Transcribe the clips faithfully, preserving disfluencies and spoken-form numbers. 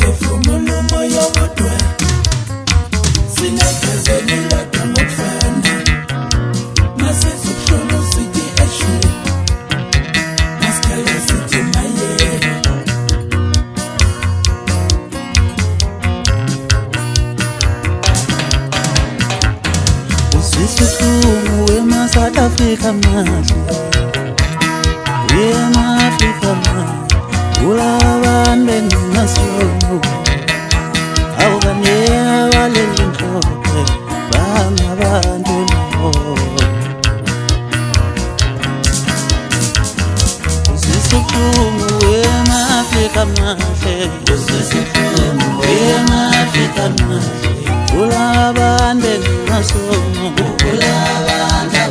South Africa man, we ma Africa man, ula bande nasono, awuganea wale lintoke, bana bandu nabo. Usisukumu we ma Africa man, usisukumu we ma Africa man, ula bande nasono, ula bande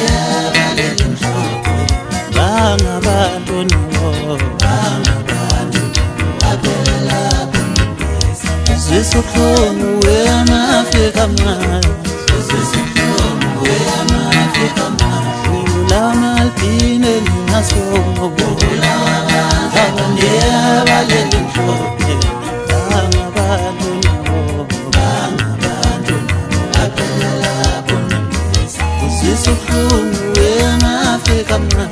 Banga bandu nabo, banga bandu nabo, abelela bundes. Usisukumu we ma Africa man, usisukumu we ma Africa man. Ula malpine nasono, ula banga bandia baleli ntoke. Banga bandu nabo, banga bandu nabo, abelela bundes. Usisukumu we ma Africa man.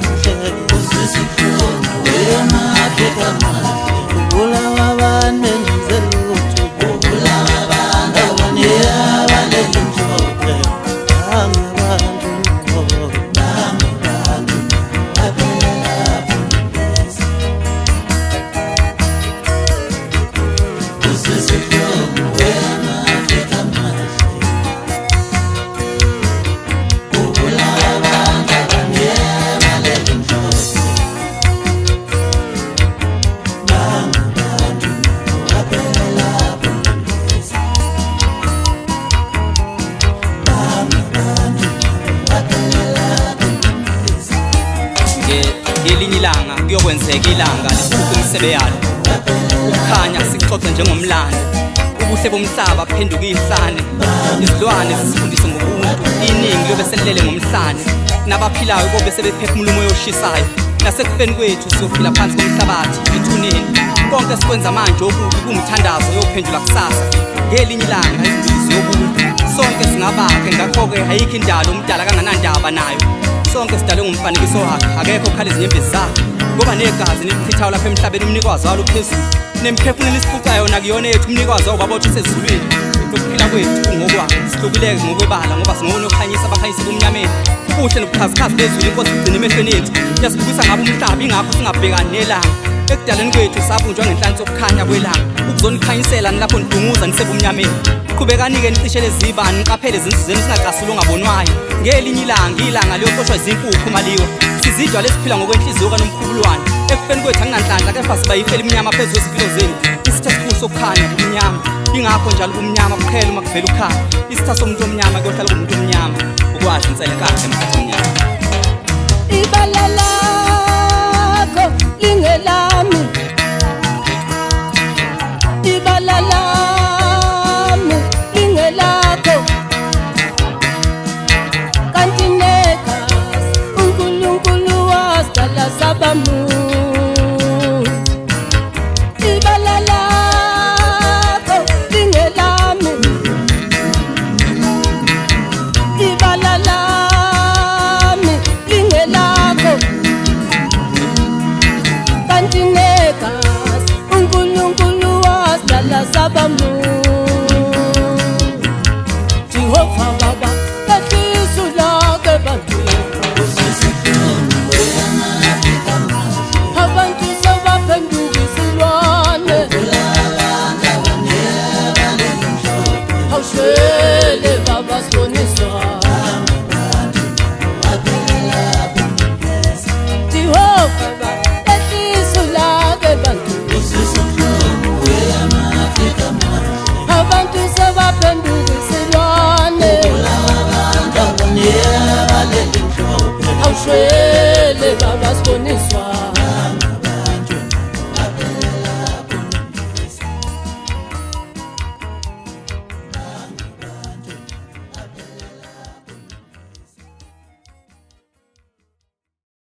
Kuyokwenzeka ilanga likhuphe imisebe yalo ukukhanya sixoxe njengomlando ubuhle bomhlaba phenduka ihlane izilwane zisifundise ngobuntu iningi lobe selilele ngomhlane nabaphilayo bobe sebephefumula umoya oshisayo nasekufeni kwethu siyophila phansi komhlabathi ethuneni konke sikwenza manje okubi kumthandazo yophendula kusasa ngelinye ilanga izindisi yobuntu sonke singabakhe ngakho-ke ayikho indalo umdala kanganandaba nayo sonke sidalwe ngumfanekiso wakhe akekho khala izinyembezi zakhe ngoba negazi nilichithayo lapha emhlabeni umnikwazi walo phezulu nemphefumulo isifuca yona kuyona yethu umnikwazi wababotha usezulwini ukuphila kwethu ngokwakhe sihlukileke ngokwebala ngoba singona okhanyisa abakhanyisa bomnyameni kuhle nobukhazikhazi bezulu inkosi igcina emehlweni ethu yasibukisa ngabo umhlaba ingakho singabhekani nelanga ekudaleni kwethu sabunjwa ngenhlansi yokukhanya kwelanga ukuzonikhanyisela nilapho nidunguza nisebumnyameni qhubekani-ke nicishe lezibani niqaphele izinsizeni singacasula ongabonwayo ngelinye ilanga ilanga liyoxoshwa izinkukhu maliwe sizidwa lesiphila ngokwenhliziyo kanomkhubulwane ekufeni kwethu anginanhlanhla kepha siba yifela imnyama phezu kwezimpilo zenu isitha esikhulu sokukhanya kumnyama ingakho njalo kumnyama kuphela uma kuvela ukhanya isitha somuntu omnyama kuyohlala kumuntu omnyama ukwazi insele kahle emkhathini omnyama ibala lakho lingelami ibala lami lingelakho kanti negazi uNkulunkulu wasala sabamu ibala lakho lingelami ibala lami lingelakho kanti negazi uNkulunkulu wasala sabamu